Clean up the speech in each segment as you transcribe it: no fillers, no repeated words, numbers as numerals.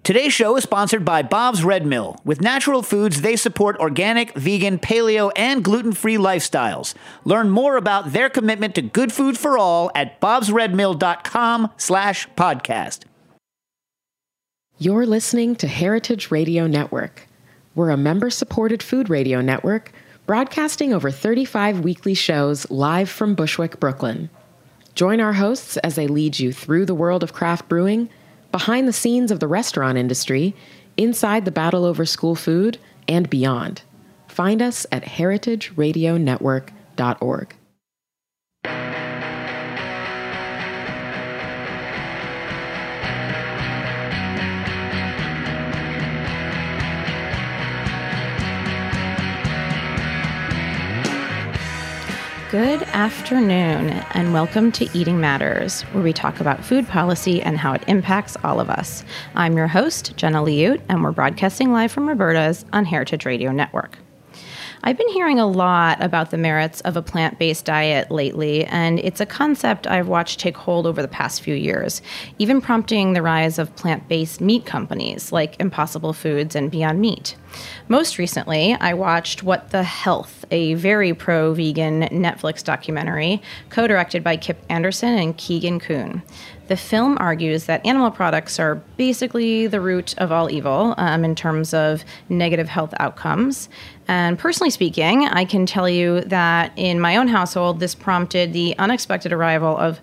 Today's show is sponsored by Bob's Red Mill. With natural foods, they support organic, vegan, paleo, and gluten-free lifestyles. Learn more about their commitment to good food for all at bobsredmill.com/podcast. You're listening to Heritage Radio Network. We're a member-supported food radio network broadcasting over 35 weekly shows live from Bushwick, Brooklyn. Join our hosts as they lead you through the world of craft brewing, behind the scenes of the restaurant industry, inside the battle over school food, and beyond. Find us at heritageradionetwork.org. Good afternoon, and welcome to Eating Matters, where we talk about food policy and how it impacts all of us. I'm your host, Jenna Liut, and we're broadcasting live from Roberta's on Heritage Radio Network. I've been hearing a lot about the merits of a plant-based diet lately, and it's a concept I've watched take hold over the past few years, even prompting the rise of plant-based meat companies like Impossible Foods and Beyond Meat. Most recently, I watched What the Health, a very pro-vegan Netflix documentary co-directed by Kip Anderson and Keegan Kuhn. The film argues that animal products are basically the root of all evil in terms of negative health outcomes. And personally speaking, I can tell you that in my own household, this prompted the unexpected arrival of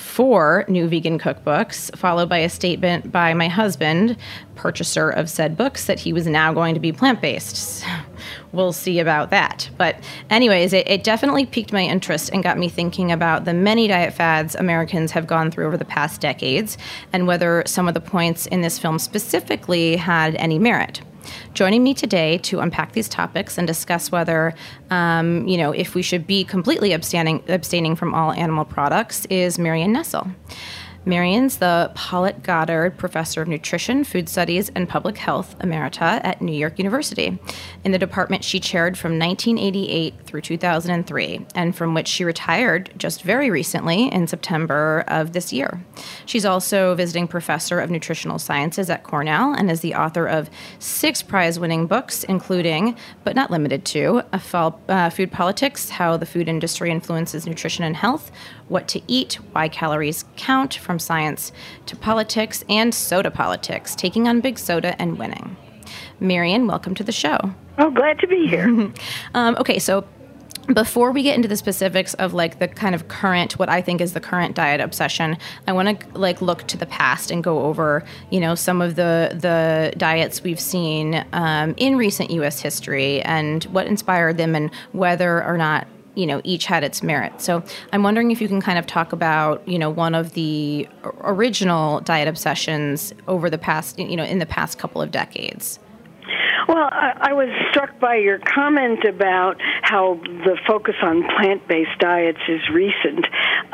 4 new vegan cookbooks, followed by a statement by my husband, purchaser of said books, that he was now going to be plant-based. We'll see about that. But anyways, it definitely piqued my interest and got me thinking about the many diet fads Americans have gone through over the past decades and whether some of the points in this film specifically had any merit. Joining me today to unpack these topics and discuss whether, if we should be completely abstaining from all animal products is Marion Nestle. Marion's the Paulette Goddard Professor of Nutrition, Food Studies, and Public Health Emerita at New York University. In the department she chaired from 1988 through 2003, and from which she retired just very recently in September of this year. She's also visiting professor of nutritional sciences at Cornell and is the author of 6 prize-winning books, including, but not limited to, Food Politics, How the Food Industry Influences Nutrition and Health, What to Eat, Why Calories Count, From Science to Politics, and Soda Politics, Taking on Big Soda and Winning. Marion, welcome to the show. Oh, glad to be here. Okay, so before we get into the specifics of the kind of current, what I think is the current diet obsession, I want to look to the past and go over, some of the diets we've seen in recent U.S. history and what inspired them and whether or not each had its merit. So I'm wondering if you can kind of talk about, one of the original diet obsessions over the past, in the past couple of decades. Well, I was struck by your comment about how the focus on plant-based diets is recent.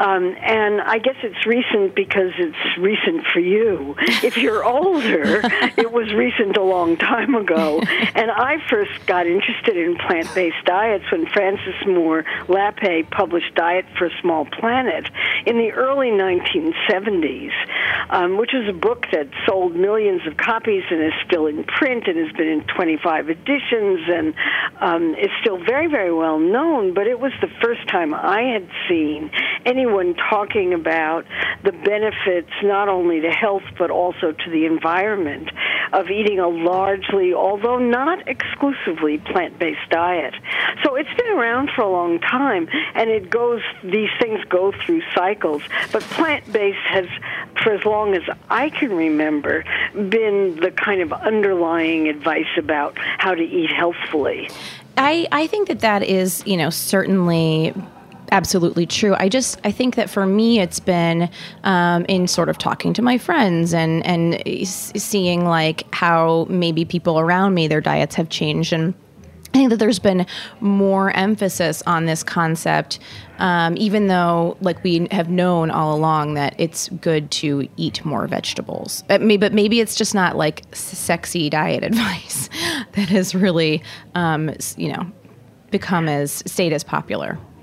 And I guess it's recent because it's recent for you. If you're older, it was recent a long time ago. And I first got interested in plant-based diets when Frances Moore Lappé published Diet for a Small Planet in the early 1970s, which is a book that sold millions of copies and is still in print and has been in 25 editions and is still very, very well known, but it was the first time I had seen anyone talking about the benefits not only to health but also to the environment of eating a largely, although not exclusively, plant-based diet. So it's been around for a long time, and these things go through cycles, but plant-based has, for as long as I can remember, been the kind of underlying advice about how to eat healthfully. I think that is, certainly absolutely true. I think that for me, it's been in sort of talking to my friends and seeing how maybe people around me, their diets have changed. And I think that there's been more emphasis on this concept, even though we have known all along that it's good to eat more vegetables. But maybe it's just not sexy diet advice that has really, become stayed as popular.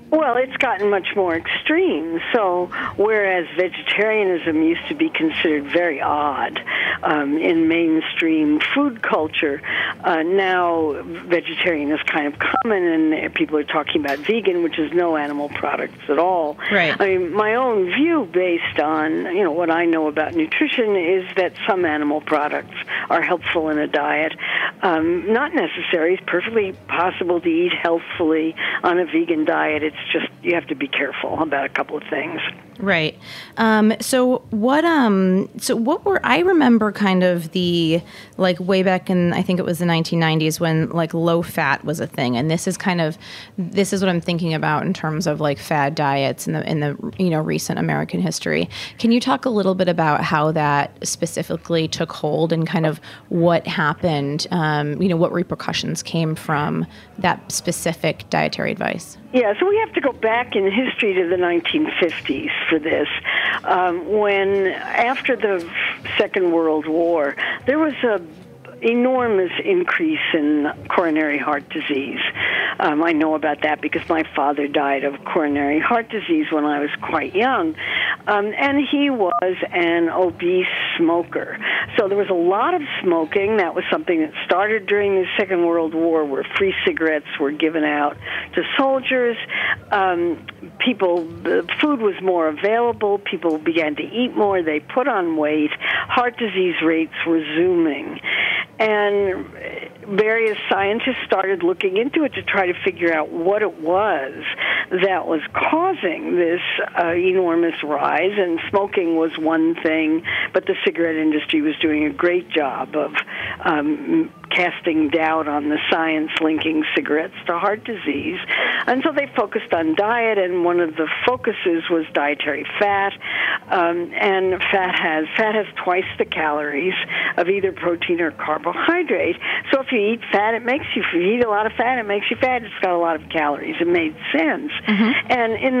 Well, it's gotten much more extreme. So, whereas vegetarianism used to be considered very odd in mainstream food culture, now vegetarian is kind of common, and people are talking about vegan, which is no animal products at all. Right. I mean, my own view, based on what I know about nutrition, is that some animal products are helpful in a diet. Not necessary. It's perfectly possible to eat healthfully on a vegan diet. It's just you have to be careful about a couple of things. Right. So what were, I remember kind of the, like, way back in, I think it was the 1990s when, like, low fat was a thing. And this is what I'm thinking about in terms of, like, fad diets in the recent American history. Can you talk a little bit about how that specifically took hold and kind of what happened, what repercussions came from that specific dietary advice? Yeah, so we have to go back in history to the 1950s for this, when after the Second World War, there was a enormous increase in coronary heart disease. I know about that because my father died of coronary heart disease when I was quite young, and he was an obese smoker. So there was a lot of smoking. That was something that started during the Second World War, where free cigarettes were given out to soldiers. Food was more available. People began to eat more. They put on weight. Heart disease rates were zooming. And various scientists started looking into it to try to figure out what it was that was causing this enormous rise. And smoking was one thing, but the cigarette industry was doing a great job of casting doubt on the science linking cigarettes to heart disease. And so they focused on diet, and one of the focuses was dietary fat. And fat has twice the calories of either protein or carbohydrate. So if you eat fat, if you eat a lot of fat, it makes you fat. It's got a lot of calories. It made sense. Mm-hmm. And in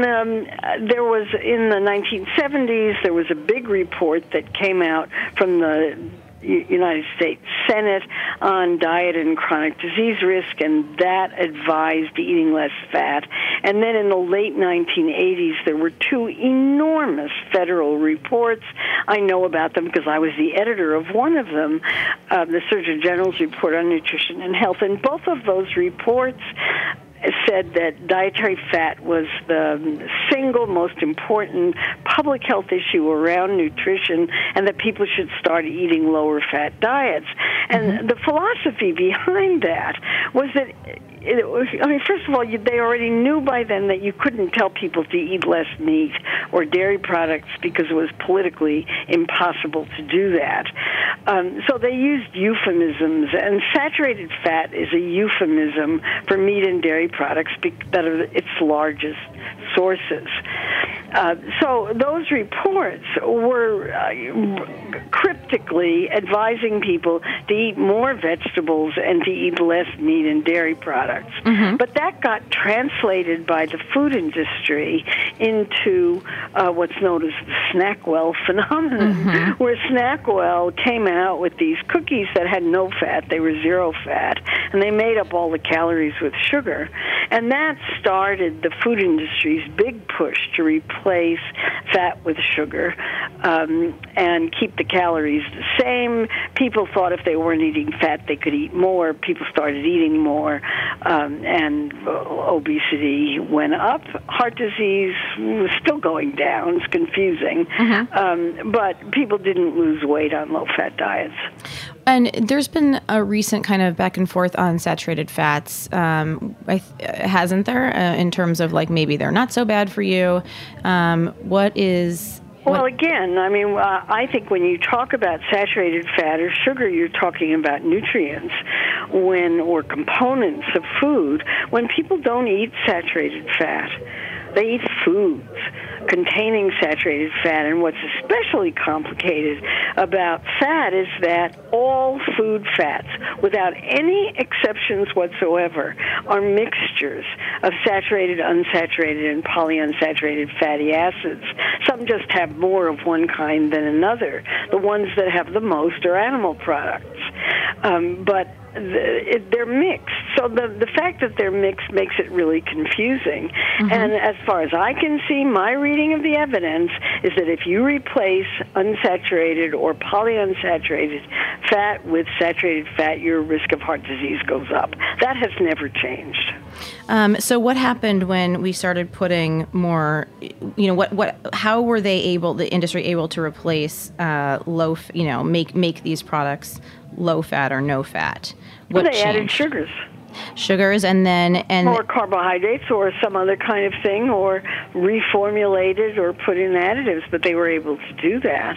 the 1970s, there was a big report that came out from the United States Senate on diet and chronic disease risk, and that advised eating less fat. And then in the late 1980s, there were two enormous federal reports. I know about them because I was the editor of one of them, the Surgeon General's Report on Nutrition and Health, and both of those reports said that dietary fat was the single most important public health issue around nutrition, and that people should start eating lower fat diets. And the philosophy behind that was that first of all, they already knew by then that you couldn't tell people to eat less meat or dairy products because it was politically impossible to do that. So they used euphemisms, and saturated fat is a euphemism for meat and dairy products that are its largest sources. So those reports were cryptically advising people to eat more vegetables and to eat less meat and dairy products. Mm-hmm. But that got translated by the food industry into what's known as the Snackwell phenomenon, mm-hmm. where Snackwell came out with these cookies that had no fat. They were zero fat, and they made up all the calories with sugar. And that started the food industry's big push to replace fat with sugar and keep the calories the same. People thought if they weren't eating fat, they could eat more. People started eating more, and obesity went up. Heart disease was still going down. It's confusing. Mm-hmm. But people didn't lose weight on low-fat diets. And there's been a recent kind of back and forth on saturated fats, hasn't there, in terms of, like, maybe they're not so bad for you? Well, again, I think when you talk about saturated fat or sugar, you're talking about nutrients or components of food. When people don't eat saturated fat, they eat foods containing saturated fat. And what's especially complicated about fat is that all food fats, without any exceptions whatsoever, are mixtures of saturated, unsaturated, and polyunsaturated fatty acids. Some just have more of one kind than another. The ones that have the most are animal products. But they're mixed. So the fact that they're mixed makes it really confusing. And as far as I can see, my reading of the evidence is that if you replace unsaturated or polyunsaturated fat with saturated fat, your risk of heart disease goes up. That has never changed. So what happened when we started putting more, how were the industry able to replace make these products low fat or no fat? What they changed? Added sugars and or carbohydrates or some other kind of thing, or reformulated or put in additives, but they were able to do that.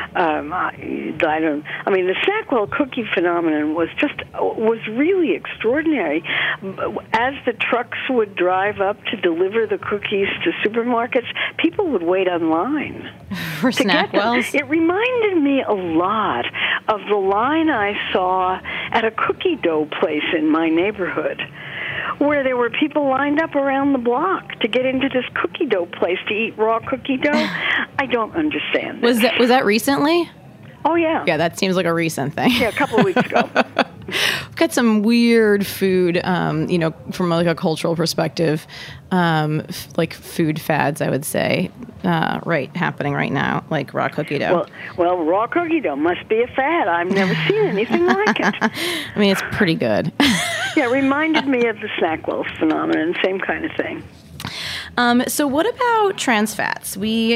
The Snackwell cookie phenomenon was really extraordinary. As the trucks would drive up to deliver the cookies to supermarkets, people would wait online for Snackwells. It reminded me a lot of the line I saw at a cookie dough place in my neighborhood, where there were people lined up around the block to get into this cookie dough place to eat raw cookie dough. I don't understand this. Was that recently? Oh, yeah. Yeah, that seems like a recent thing. Yeah, a couple of weeks ago. We've got some weird food, from like a cultural perspective, like food fads, I would say, happening right now, like raw cookie dough. Well, raw cookie dough must be a fad. I've never seen anything like it. I mean, it's pretty good. Yeah, it reminded me of the Snackwell phenomenon, same kind of thing. So what about trans fats?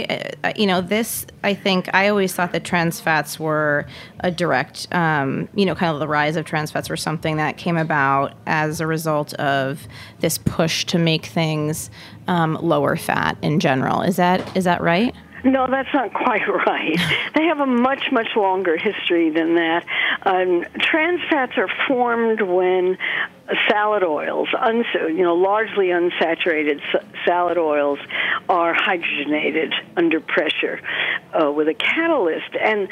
I think I always thought that trans fats were a direct, kind of the rise of trans fats were something that came about as a result of this push to make things lower fat in general. Is that right? No, that's not quite right. They have a much, much longer history than that. Trans fats are formed when salad oils, largely unsaturated salad oils, are hydrogenated under pressure with a catalyst. And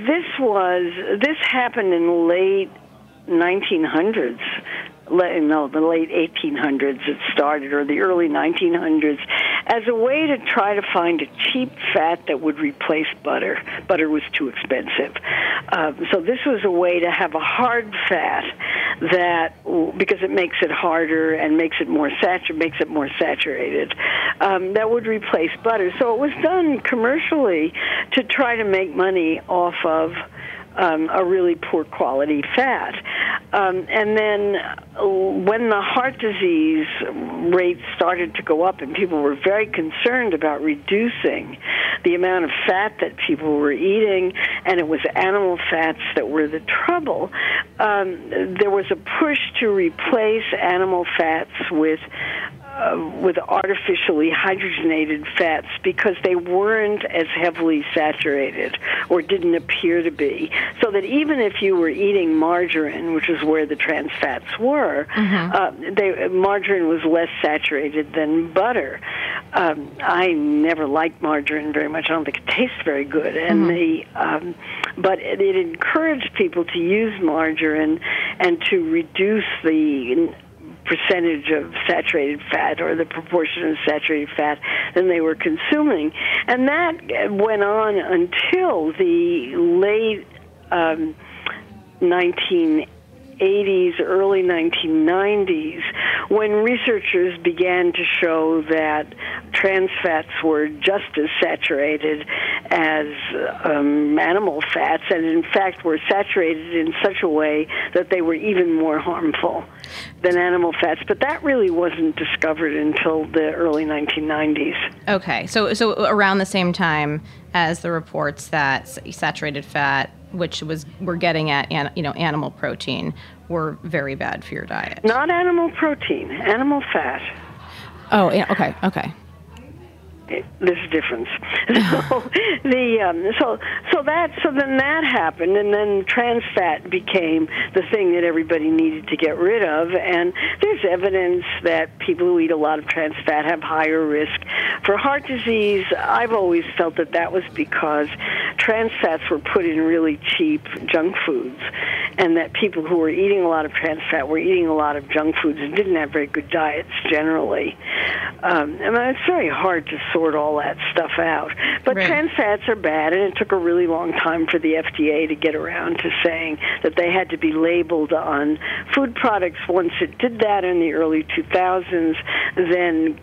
this happened in the late 1900s. The late 1800s it started, or the early 1900s, as a way to try to find a cheap fat that would replace butter. Butter was too expensive. So this was a way to have a hard fat because it makes it harder and makes it more saturated, that would replace butter. So it was done commercially to try to make money off of a really poor quality fat. And then when the heart disease rate started to go up and people were very concerned about reducing the amount of fat that people were eating, and it was animal fats that were the trouble, there was a push to replace animal fats with artificially hydrogenated fats because they weren't as heavily saturated or didn't appear to be. So that even if you were eating margarine, which is where the trans fats were, margarine was less saturated than butter. I never liked margarine very much. I don't think it tastes very good. And but it encouraged people to use margarine and to reduce the percentage of saturated fat or the proportion of saturated fat than they were consuming. And that went on until the late 1980s, early 1990s, when researchers began to show that trans fats were just as saturated as animal fats, and in fact were saturated in such a way that they were even more harmful than animal fats. But that really wasn't discovered until the early 1990s. Okay, so around the same time as the reports that saturated fat, which we're getting at, animal protein, were very bad for your diet. Not animal protein, animal fat. Oh, yeah, okay. There's a difference. So then that happened, and then trans fat became the thing that everybody needed to get rid of. And there's evidence that people who eat a lot of trans fat have higher risk For heart disease, I've always felt that was because trans fats were put in really cheap junk foods, and that people who were eating a lot of trans fat were eating a lot of junk foods and didn't have very good diets generally. It's very hard to sort all that stuff out. But trans fats are bad, and it took a really long time for the FDA to get around to saying that they had to be labeled on food products. Once it did that in the early 2000s, then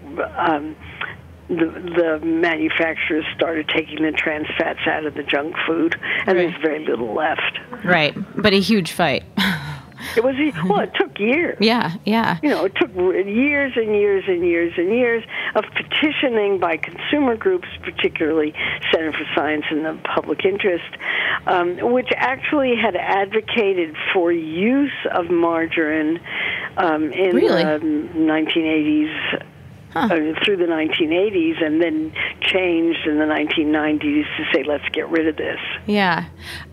the manufacturers started taking the trans fats out of the junk food, and there's very little left. Right, but a huge fight. It took years. Yeah. It took years and years and years and years of petitioning by consumer groups, particularly Center for Science and the Public Interest, which actually had advocated for use of margarine in the 1980s. Through the 1980s, and then changed in the 1990s to say, let's get rid of this. Yeah.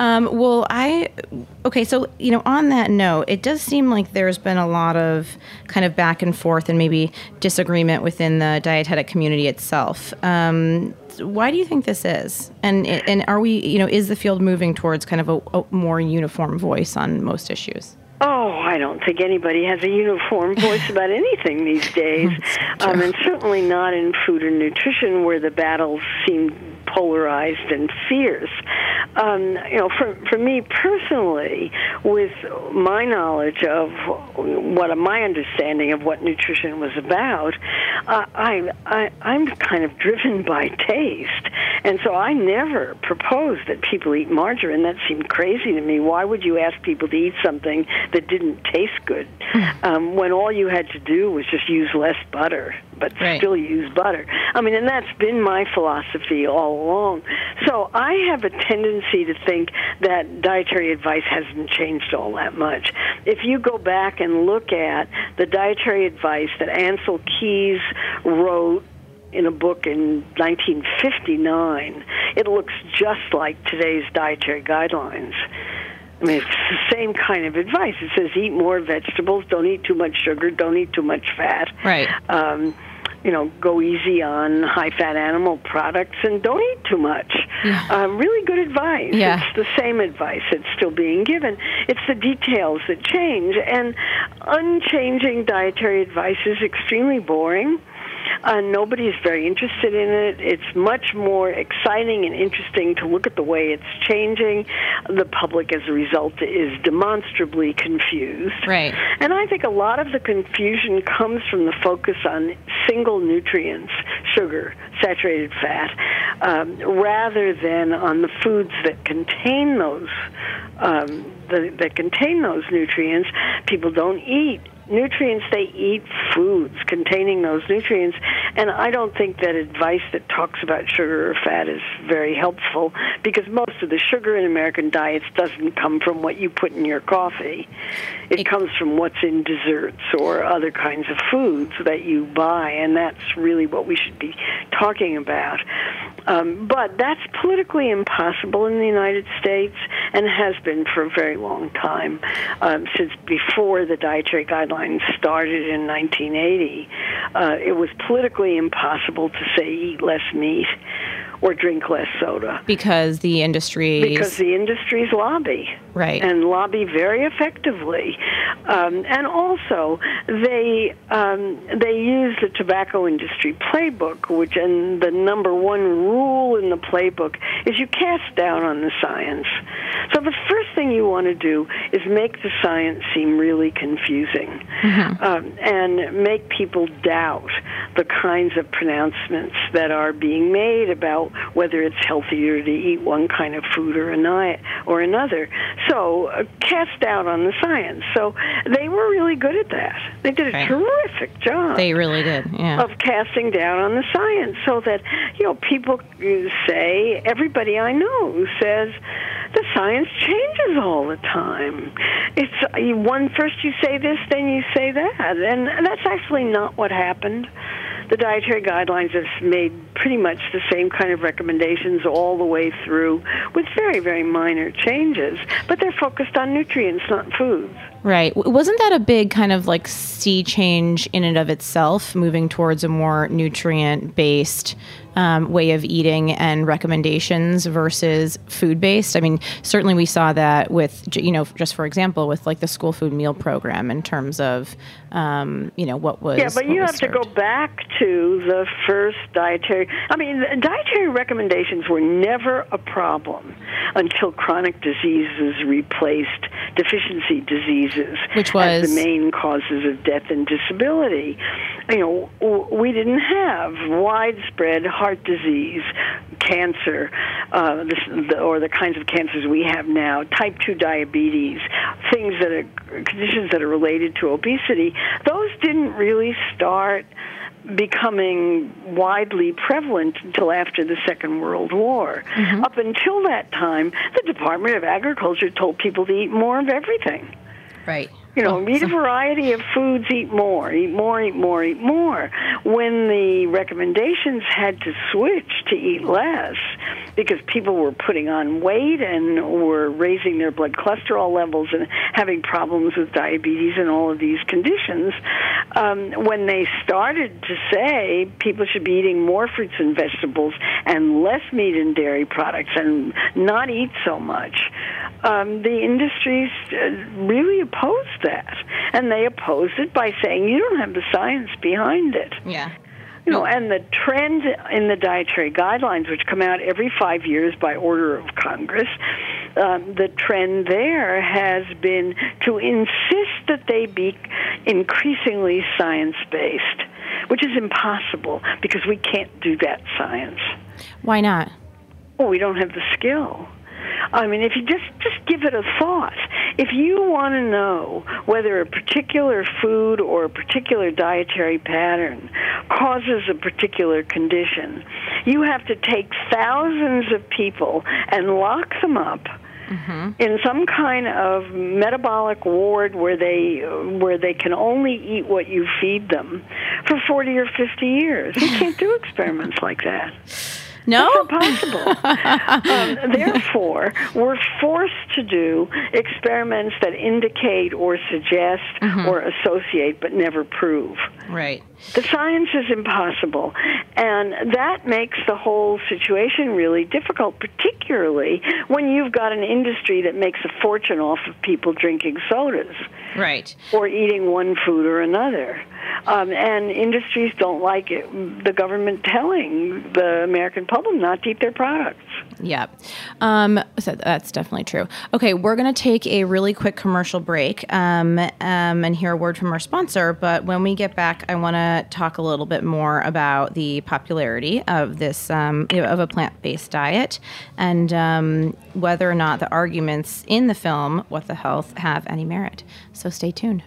So, on that note, it does seem like there's been a lot of kind of back and forth and maybe disagreement within the dietetic community itself. Why do you think this is? And are we, is the field moving towards kind of a more uniform voice on most issues? Oh, I don't think anybody has a uniform voice about anything these days, and certainly not in food and nutrition, where the battles seem polarized and fierce. For me personally, with my knowledge of my understanding of what nutrition was about, I'm kind of driven by taste, and so I never proposed that people eat margarine. That seemed crazy to me. Why would you ask people to eat something that didn't taste good when all you had to do was just use less butter, but still use butter? And that's been my philosophy all along. So I have a tendency to think that dietary advice hasn't changed all that much. If you go back and look at the dietary advice that Ansel Keys wrote in a book in 1959, it looks just like today's dietary guidelines. It's the same kind of advice. It says eat more vegetables, don't eat too much sugar, don't eat too much fat. Right. Go easy on high-fat animal products, and don't eat too much. Yeah. Really good advice. Yeah. It's the same advice that's still being given. It's the details that change, and unchanging dietary advice is extremely boring. Nobody's very interested in it. It's much more exciting and interesting to look at the way it's changing. The public, as a result, is demonstrably confused. Right. And I think a lot of the confusion comes from the focus on single nutrients, sugar, saturated fat, rather than on the foods that contain those nutrients. People don't eat nutrients, they eat foods containing those nutrients, and I don't think that advice that talks about sugar or fat is very helpful, because most of the sugar in American diets doesn't come from what you put in your coffee. It comes from what's in desserts or other kinds of foods that you buy, and that's really what we should be talking about. But that's politically impossible in the United States, and has been for a very long time, since before the dietary guidelines started in 1980. It was politically impossible to say eat less meat or drink less soda. Because the industries lobby. Right. And lobby very effectively. And also, they use the tobacco industry playbook, and the number one rule in the playbook is you cast down on the science. So the first thing you want to do is make the science seem really confusing, and make people doubt the kinds of pronouncements that are being made about whether it's healthier to eat one kind of food or another. So cast doubt on the science. So they were really good at that. They did a terrific job. They really did, yeah. Of casting down on the science, so that people say, everybody I know says, the science changes all the time. It's first you say this, then you say that, and that's actually not what happened. the dietary guidelines have made pretty much the same kind of recommendations all the way through with very, very minor changes, but they're focused on nutrients, not foods. Right. Wasn't that a big kind of like sea change in and of itself, moving towards a more nutrient-based way of eating and recommendations versus food-based? I mean, certainly we saw that with, just for example, with like the school food meal program in terms of, what was Yeah, but you have to go back to the first dietary recommendations were never a problem until chronic diseases replaced deficiency diseases, which was as the main causes of death and disability. We didn't have widespread heart disease, cancer, or the kinds of cancers we have now, type 2 diabetes, conditions that are related to obesity. Those didn't really start becoming widely prevalent until after the Second World War. Mm-hmm. Up until that time, the Department of Agriculture told people to eat more of everything. Right. Eat a variety of foods, eat more. When the recommendations had to switch to eat less because people were putting on weight and were raising their blood cholesterol levels and having problems with diabetes and all of these conditions, when they started to say people should be eating more fruits and vegetables and less meat and dairy products and not eat so much, the industries really opposed that. And they opposed it by saying, you don't have the science behind it. Yeah. And the trend in the dietary guidelines, which come out every 5 years by order of Congress, the trend there has been to insist that they be increasingly science-based, which is impossible because we can't do that science. Why not? Well, we don't have the skill. I mean, if you just give it a thought, if you want to know whether a particular food or a particular dietary pattern causes a particular condition, you have to take thousands of people and lock them up in some kind of metabolic ward where they can only eat what you feed them for 40 or 50 years. You can't do experiments like that. No? It's impossible. Therefore, we're forced to do experiments that indicate or suggest or associate but never prove. Right. The science is impossible, and that makes the whole situation really difficult, particularly when you've got an industry that makes a fortune off of people drinking sodas. Right. Or eating one food or another. And industries don't like it, the government telling the American public not to eat their products. Yeah. So that's definitely true. Okay, we're going to take a really quick commercial break and hear a word from our sponsor. But when we get back, I want to talk a little bit more about the popularity of this, of a plant-based diet and whether or not the arguments in the film, What the Health, have any merit. So stay tuned.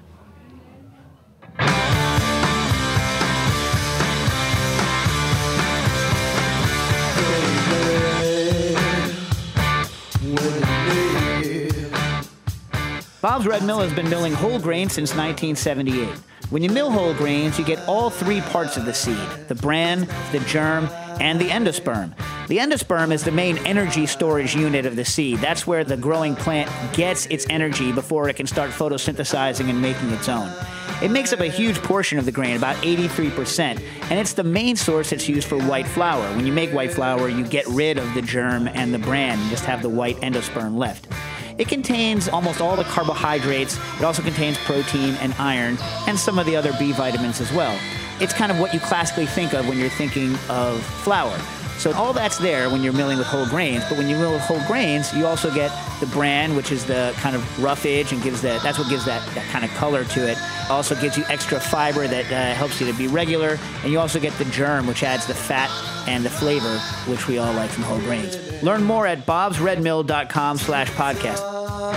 Bob's Red Mill has been milling whole grain since 1978. When you mill whole grains, you get all three parts of the seed: the bran, the germ, and the endosperm. The endosperm is the main energy storage unit of the seed. That's where the growing plant gets its energy before it can start photosynthesizing and making its own. It makes up a huge portion of the grain, about 83%, and it's the main source that's used for white flour. When you make white flour, you get rid of the germ and the bran and just have the white endosperm left. It contains almost all the carbohydrates. It also contains protein and iron and some of the other B vitamins as well. It's kind of what you classically think of when you're thinking of flour. So all that's there when you're milling with whole grains, but when you mill with whole grains, you also get the bran, which is the kind of roughage and that's what gives that kind of color to it. Also gives you extra fiber that helps you to be regular, and you also get the germ, which adds the fat and the flavor, which we all like from whole grains. Learn more at bobsredmill.com/podcast.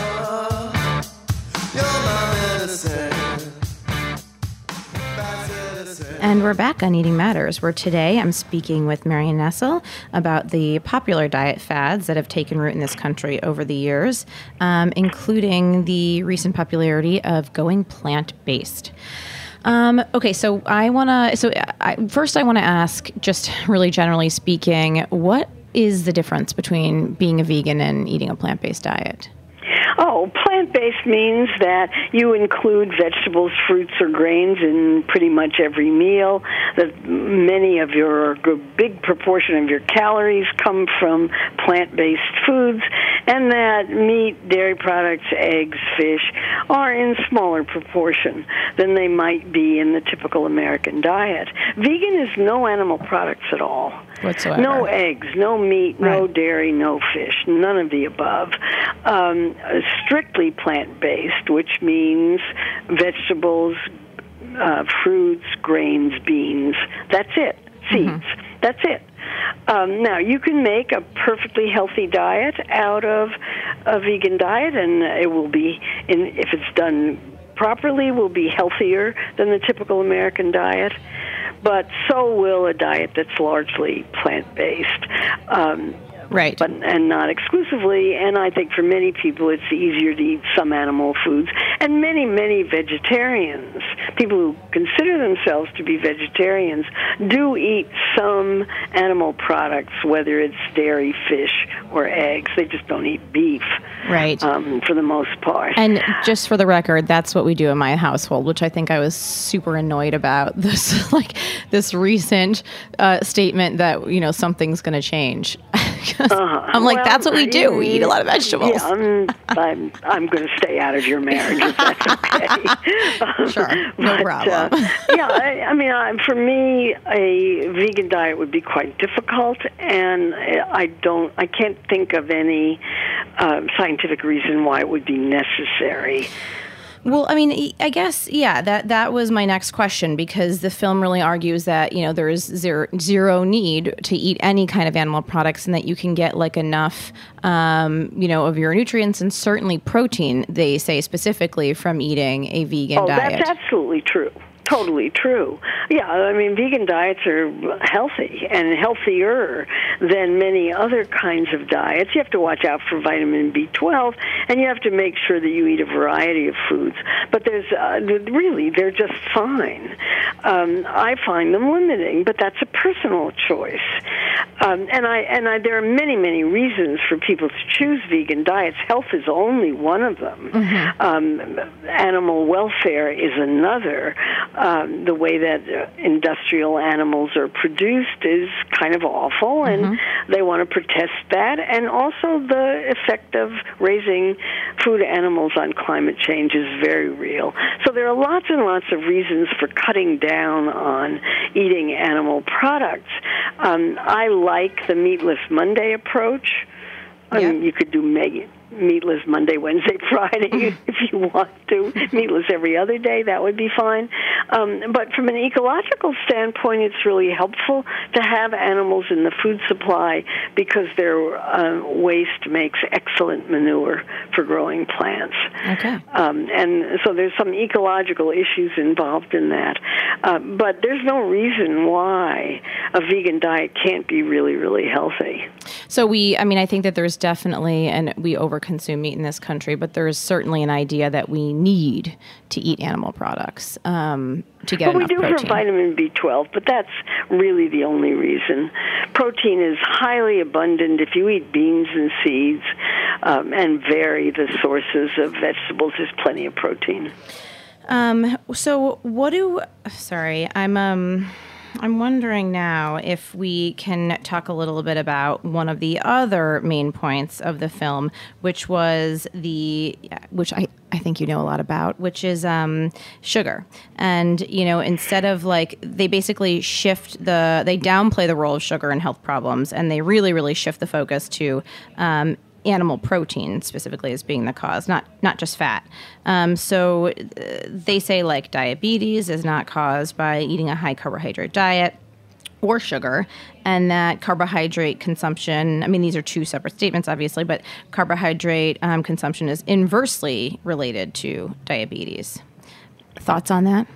And we're back on Eating Matters, where today I'm speaking with Marion Nestle about the popular diet fads that have taken root in this country over the years, including the recent popularity of going plant-based. Okay, so first I want to ask, just really generally speaking, what is the difference between being a vegan and eating a plant-based diet? Oh, plant-based means that you include vegetables, fruits, or grains in pretty much every meal, that a big proportion of your calories come from plant-based foods, and that meat, dairy products, eggs, fish are in smaller proportion than they might be in the typical American diet. Vegan is no animal products at all. Whatsoever. No eggs, no meat, no dairy, no fish, none of the above. Strictly plant-based, which means vegetables, fruits, grains, beans. That's it. Seeds. That's it. Now, you can make a perfectly healthy diet out of a vegan diet, and it will be, if it's done properly, will be healthier than the typical American diet. But so will a diet that's largely plant-based. Right. And not exclusively, and I think for many people it's easier to eat some animal foods. And many, many vegetarians, people who consider themselves to be vegetarians, do eat some animal products, whether it's dairy, fish, or eggs. They just don't eat beef. Right. For the most part. And just for the record, that's what we do in my household, which I think I was super annoyed about this recent statement that, something's going to change. I'm like, that's what we do. We eat a lot of vegetables. Yeah, I'm going to stay out of your marriage if that's okay. Sure, no problem. For me, a vegan diet would be quite difficult, and I can't think of any scientific reason why it would be necessary. Well, I guess, that was my next question, because the film really argues that, there is zero need to eat any kind of animal products, and that you can get enough, of your nutrients and certainly protein, they say specifically, from eating a vegan diet. That's absolutely true. Totally true. Yeah, vegan diets are healthy and healthier than many other kinds of diets. You have to watch out for vitamin B12, and you have to make sure that you eat a variety of foods. But they're just fine. I find them limiting, but that's a personal choice. There are many, many reasons for people to choose vegan diets. Health is only one of them. Animal welfare is another. The way that industrial animals are produced is kind of awful, and they want to protest that. And also the effect of raising food animals on climate change is very real. So there are lots and lots of reasons for cutting down on eating animal products. I like the Meatless Monday approach. You could do meatless Monday, Wednesday, Friday if you want to. Meatless every other day, that would be fine. But from an ecological standpoint, it's really helpful to have animals in the food supply because their waste makes excellent manure for growing plants. Okay. And so there's some ecological issues involved in that. But there's no reason why a vegan diet can't be really, really healthy. So I think that there's definitely, and we overconsume meat in this country, but there is certainly an idea that we need to eat animal products to get enough protein. We do for vitamin B12, but that's really the only reason. Protein is highly abundant if you eat beans and seeds and vary the sources of vegetables. There's plenty of protein. I'm wondering now if we can talk a little bit about one of the other main points of the film, which was which I think you know a lot about, which is sugar. And, instead of they basically they downplay the role of sugar in health problems, and they really, really shift the focus to animal protein specifically as being the cause, not just fat. So they say diabetes is not caused by eating a high carbohydrate diet or sugar, and that carbohydrate consumption, these are two separate statements obviously, but carbohydrate consumption is inversely related to diabetes. Thoughts on that?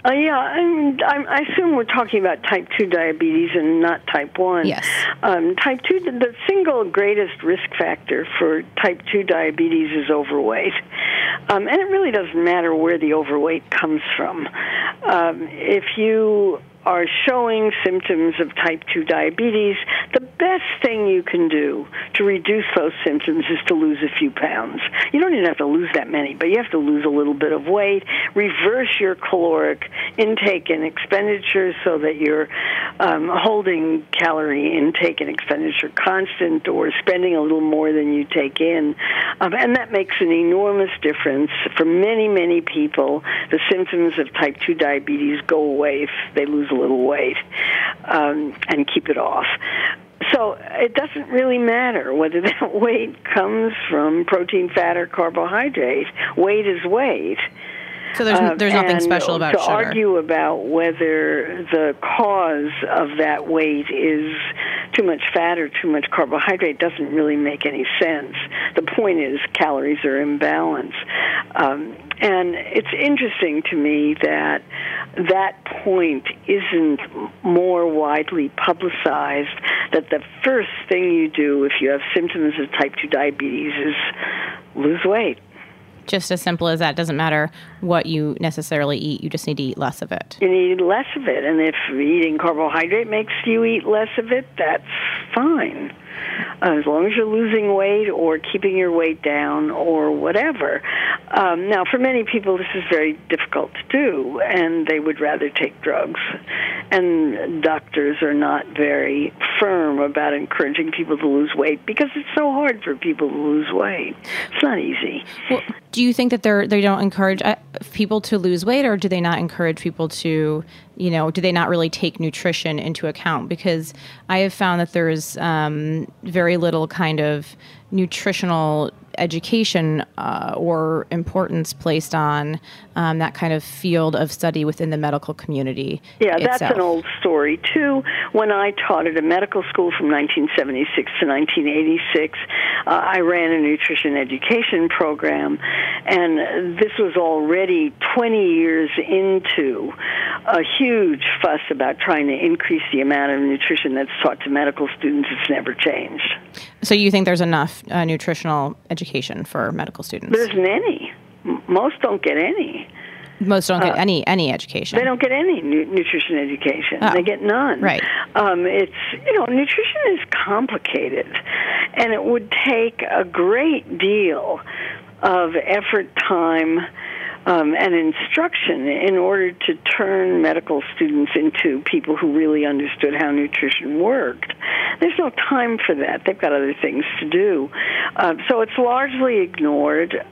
I assume we're talking about type 2 diabetes and not type 1. Yes. Type 2, the single greatest risk factor for type 2 diabetes is overweight. And it really doesn't matter where the overweight comes from. if you are showing symptoms of type 2 diabetes, the best thing you can do to reduce those symptoms is to lose a few pounds. You don't even have to lose that many, but you have to lose a little bit of weight, reverse your caloric intake and expenditure so that you're holding calorie intake and expenditure constant or spending a little more than you take in. And that makes an enormous difference. For many, many people, the symptoms of type 2 diabetes go away if they lose a little weight and keep it off. So it doesn't really matter whether that weight comes from protein, fat, or carbohydrate. Weight is weight. So there's nothing special about sugar. To argue about whether the cause of that weight is too much fat or too much carbohydrate doesn't really make any sense. The point is calories are in balance. And it's interesting to me that that point isn't more widely publicized, that the first thing you do if you have symptoms of type 2 diabetes is lose weight. Just as simple as that. Doesn't matter what you necessarily eat. You just need to eat less of it. You need less of it. And if eating carbohydrate makes you eat less of it, that's fine. As long as you're losing weight or keeping your weight down or whatever. Now, for many people, this is very difficult to do, and they would rather take drugs. And doctors are not very firm about encouraging people to lose weight because it's so hard for people to lose weight. It's not easy. Well, do you think that they don't encourage people to lose weight, or do they not encourage people to, do they not really take nutrition into account? Because I have found that there's very little kind of nutritional education or importance placed on that kind of field of study within the medical community. Yeah, itself. That's an old story, too. When I taught at a medical school from 1976 to 1986, I ran a nutrition education program, and this was already 20 years into a huge fuss about trying to increase the amount of nutrition that's taught to medical students. It's never changed. So you think there's enough nutritional education for medical students? There isn't any. Most don't get any. Most don't get any education. They don't get any nutrition education. Oh, they get none. Right. It's nutrition is complicated, and it would take a great deal of effort, time, and instruction in order to turn medical students into people who really understood how nutrition worked. There's no time for that. They've got other things to do. So it's largely ignored,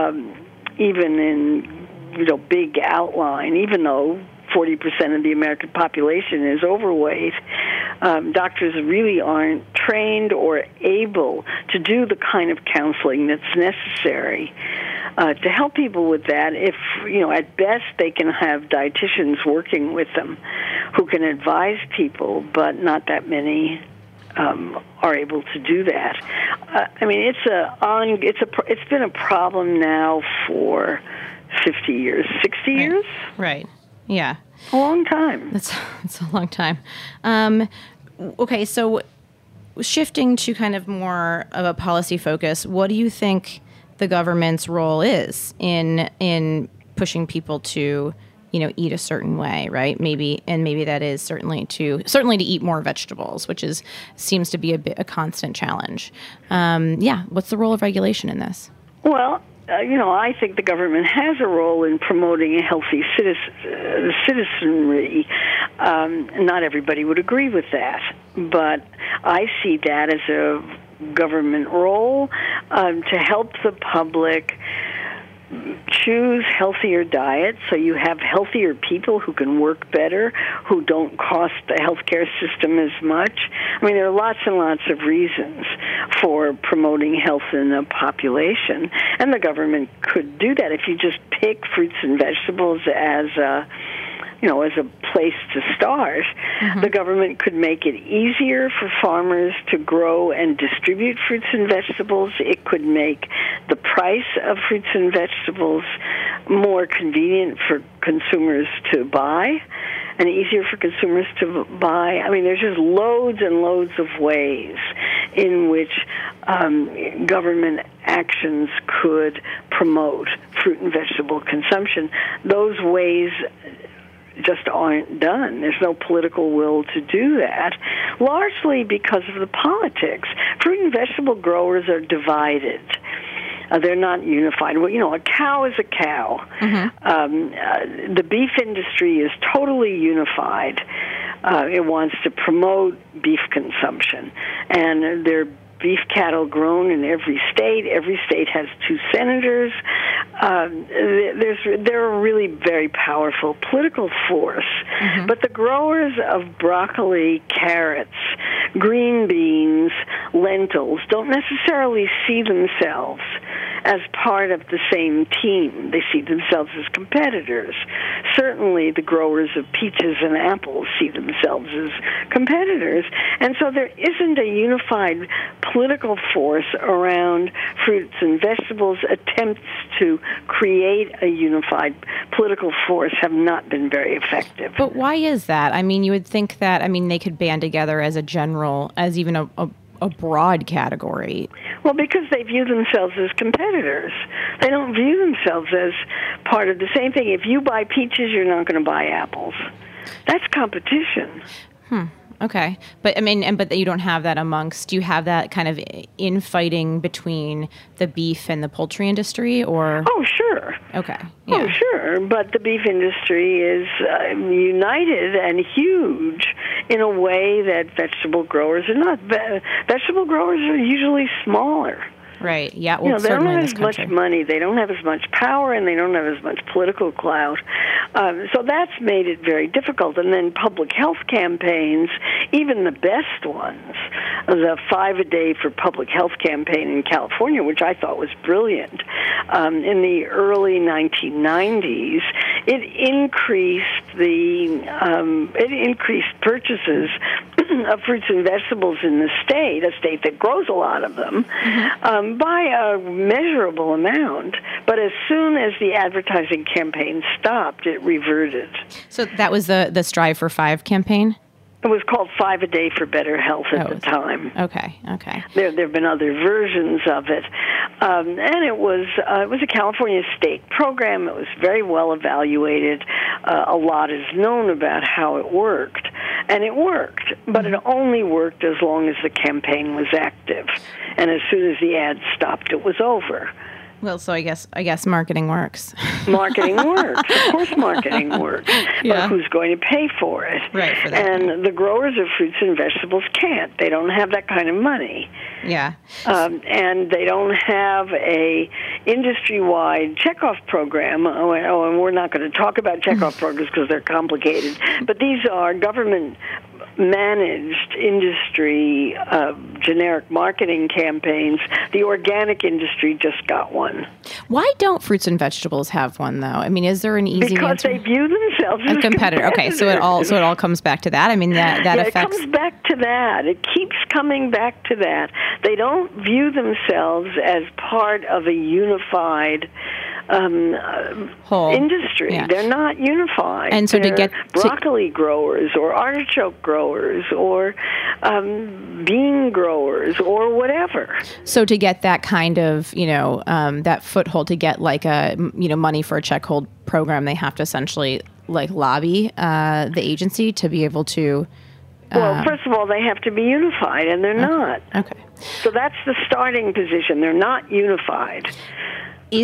even in big outline, even though 40% of the American population is overweight. Doctors really aren't trained or able to do the kind of counseling that's necessary to help people with that. If, at best they can have dietitians working with them who can advise people, but not that many are able to do that. It's been a problem now for 50 years, 60 years? Right. Yeah. A long time. It's a long time. Okay, so shifting to kind of more of a policy focus, what do you think the government's role is in pushing people to, eat a certain way, right? Maybe that is certainly to eat more vegetables, which seems to be a constant challenge. What's the role of regulation in this? Well, I think the government has a role in promoting a healthy citizenry. Not everybody would agree with that, but I see that as a government role to help the public choose healthier diets so you have healthier people who can work better, who don't cost the healthcare system as much. There are lots and lots of reasons for promoting health in the population, and the government could do that if you just pick fruits and vegetables as a place to start. Mm-hmm. The government could make it easier for farmers to grow and distribute fruits and vegetables. It could make the price of fruits and vegetables more convenient for consumers to buy and easier for consumers to buy. There's just loads and loads of ways in which government actions could promote fruit and vegetable consumption. Those ways just aren't done. There's no political will to do that, largely because of the politics. Fruit and vegetable growers are divided. They're not unified. Well, a cow is a cow. The beef industry is totally unified. It wants to promote beef consumption, and there are beef cattle grown in every state. Every state has 2 senators. They're a really very powerful political force. But the growers of broccoli, carrots, green beans, lentils don't necessarily see themselves as part of the same team. They see themselves as competitors. Certainly the growers of peaches and apples see themselves as competitors. And so there isn't a unified political force around fruits and vegetables. Attempts to create a unified political force have not been very effective. But why is that? I mean, you would think that, they could band together as a general, as even a broad category. Well, because they view themselves as competitors. They don't view themselves as part of the same thing. If you buy peaches, you're not going to buy apples. That's competition. Okay. But but you don't have that do you have that kind of infighting between the beef and the poultry industry, or? Oh, sure. Okay. Yeah. Oh, sure. But the beef industry is united and huge in a way that vegetable growers are not. Vegetable growers are usually smaller. Right. Yeah. Well, they don't have as much money. They don't have as much power, and they don't have as much political clout. So that's made it very difficult. And then public health campaigns, even the best ones, the 5 a Day for Public Health campaign in California, which I thought was brilliant, in the early 1990s, it increased purchases of fruits and vegetables in the state, a state that grows a lot of them, by a measurable amount. But as soon as the advertising campaign stopped, it reverted. So that was the Strive for 5 campaign? It was called 5 a Day for Better Health at the time. Okay. There have been other versions of it. And it was a California state program. It was very well evaluated. A lot is known about how it worked. And it worked, but it only worked as long as the campaign was active. And as soon as the ads stopped, it was over. Well, so I guess marketing works. Marketing works. Of course marketing works. But who's going to pay for it? Right, for that. And the growers of fruits and vegetables can't. They don't have that kind of money. Yeah. And they don't have a industry-wide checkoff program. And we're not going to talk about checkoff programs because they're complicated. But these are government-managed industry generic marketing campaigns. The organic industry just got one. Why don't fruits and vegetables have one, though? I mean, is there an easy because answer? They view themselves as competitor. Okay, so it all comes back to that. I mean, that affects. It comes back to that. It keeps coming back to that. They don't view themselves as part of a unified whole industry. Yeah. They're not unified. And so they're to get broccoli growers or artichoke growers or bean growers or whatever. So to get that kind of, that foothold, to get like a, money for a check hold program, they have to essentially like lobby the agency to be able to. Well, first of all, they have to be unified, and they're not. Okay. So that's the starting position. They're not unified. Can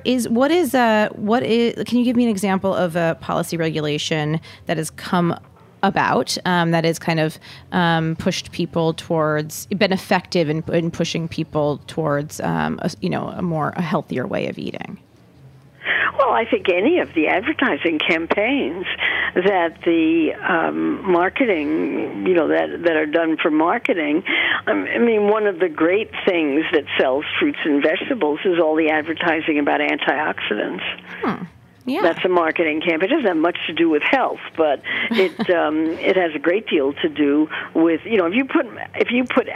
you give me an example of a policy regulation that has come about that has kind of pushed people towards, been effective in pushing people towards a healthier way of eating? Well, I think any of the advertising campaigns that the marketing, that are done for marketing. I mean, one of the great things that sells fruits and vegetables is all the advertising about antioxidants. Yeah. That's a marketing campaign. It doesn't have much to do with health, but it has a great deal to do with, if you put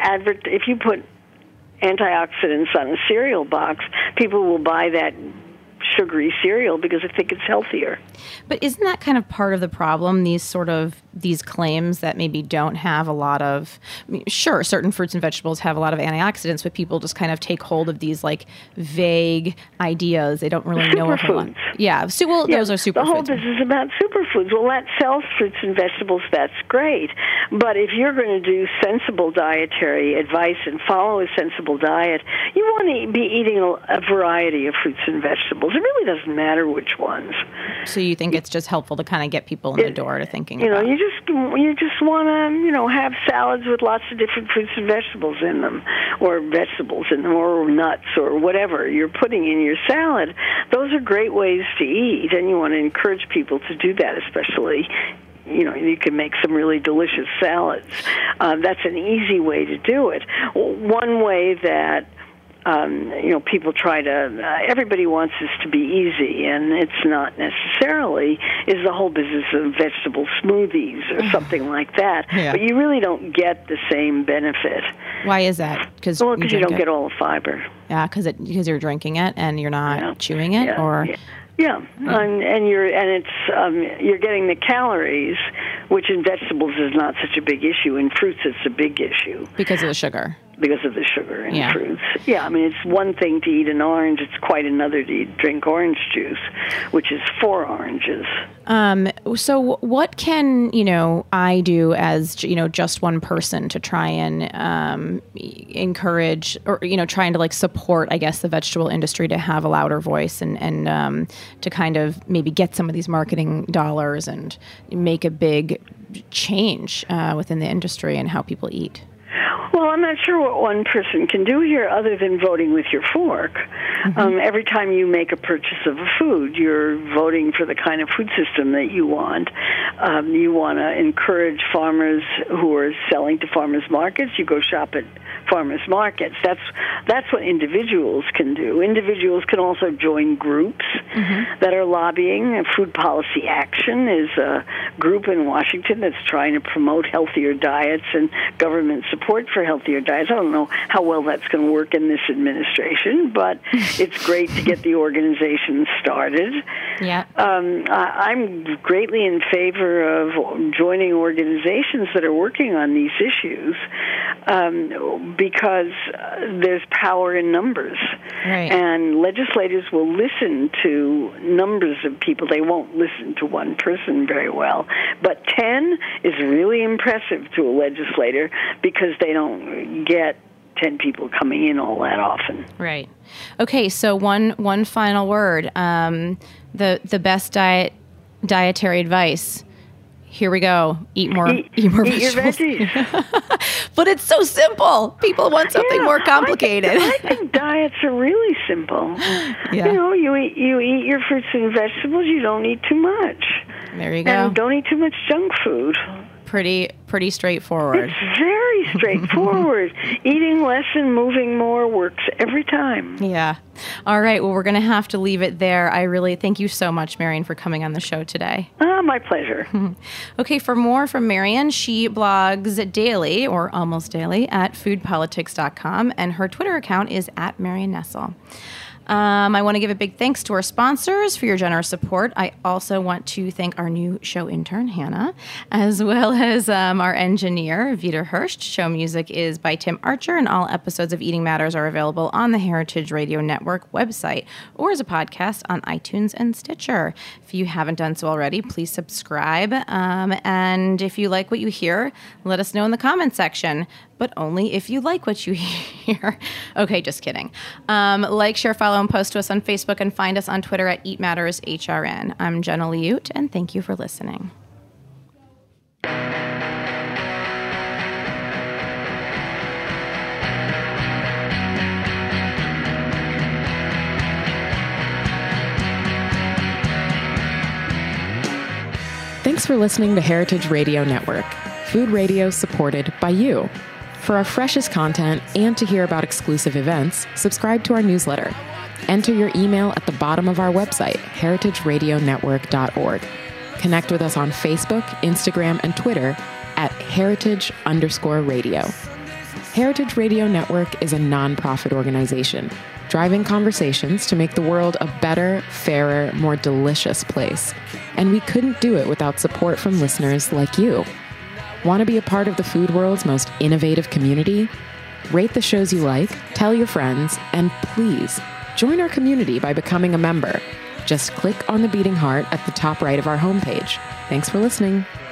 antioxidants on a cereal box, people will buy that sugary cereal because I think it's healthier. But isn't that kind of part of the problem, these claims that maybe don't have a lot of, sure, certain fruits and vegetables have a lot of antioxidants, but people just kind of take hold of these like vague ideas. They don't really know what. Superfoods. Yeah. So, those are superfoods. The whole business is about superfoods. foods. Well, that sells fruits and vegetables. That's great. But if you're going to do sensible dietary advice and follow a sensible diet, you want to be eating a variety of fruits and vegetables. It really doesn't matter which ones. So you think it's just helpful to kind of get people in the door to thinking about? You just want to, have salads with lots of different fruits and vegetables in them, or vegetables in them, or nuts, or whatever you're putting in your salad. Those are great ways to eat, and you want to encourage people to do that, especially. You can make some really delicious salads. That's an easy way to do it. One way that people try to, everybody wants this to be easy, and it's not necessarily, is the whole business of vegetable smoothies or something like that. Yeah. But you really don't get the same benefit. Why is that? Because you don't get all the fiber. Yeah, because you're drinking it and you're not chewing it, or... Yeah, and you're getting the calories, which in vegetables is not such a big issue. In fruits, it's a big issue because of the sugar. Because of the sugar in fruits. Yeah, I mean, it's one thing to eat an orange; it's quite another to drink orange juice, which is 4 oranges. So, what can I do as just one person to try and encourage, or trying to support, I guess, the vegetable industry to have a louder voice and to kind of maybe get some of these marketing dollars and make a big change within the industry and how people eat? Well, I'm not sure what one person can do here other than voting with your fork. Mm-hmm. Every time you make a purchase of a food, you're voting for the kind of food system that you want. You want to encourage farmers who are selling to farmers markets. You go shop at farmers markets. That's what individuals can do. Individuals can also join groups that are lobbying. Food Policy Action is a group in Washington that's trying to promote healthier diets and government support for healthier diets. I don't know how well that's going to work in this administration, but it's great to get the organization started. Yeah. I'm greatly in favor of joining organizations that are working on these issues because there's power in numbers. Right. And legislators will listen to numbers of people. They won't listen to one person very well. But 10 is really impressive to a legislator because they don't get 10 people coming in all that often. Right. Okay, so one final word. The best dietary advice. Here we go. Eat more vegetables. Eat your veggies. But it's so simple. People want something more complicated. I think diets are really simple. Yeah. You eat your fruits and vegetables. You don't eat too much. There you go. And don't eat too much junk food. Pretty straightforward. It's very straightforward. Eating less and moving more works every time. Yeah. All right. Well, we're going to have to leave it there. I really thank you so much, Marian, for coming on the show today. My pleasure. Okay. For more from Marian, she blogs daily or almost daily at foodpolitics.com, and her Twitter account is at Marian Nessel. I want to give a big thanks to our sponsors for your generous support. I also want to thank our new show intern, Hannah, as well as our engineer, Vita Hurst. Show music is by Tim Archer, and all episodes of Eating Matters are available on the Heritage Radio Network website or as a podcast on iTunes and Stitcher. If you haven't done so already, please subscribe. And if you like what you hear, let us know in the comments section. But only if you like what you hear. Okay, just kidding. Like, share, follow, and post to us on Facebook, and find us on Twitter at EatMattersHRN. I'm Jenna Liut, and thank you for listening. Thanks for listening to Heritage Radio Network, food radio supported by you. For our freshest content and to hear about exclusive events, subscribe to our newsletter. Enter your email at the bottom of our website, heritageradionetwork.org. Connect with us on Facebook, Instagram, and Twitter at heritage_radio. Heritage Radio Network is a nonprofit organization driving conversations to make the world a better, fairer, more delicious place. And we couldn't do it without support from listeners like you. Want to be a part of the food world's most innovative community? Rate the shows you like, tell your friends, and please join our community by becoming a member. Just click on the beating heart at the top right of our homepage. Thanks for listening.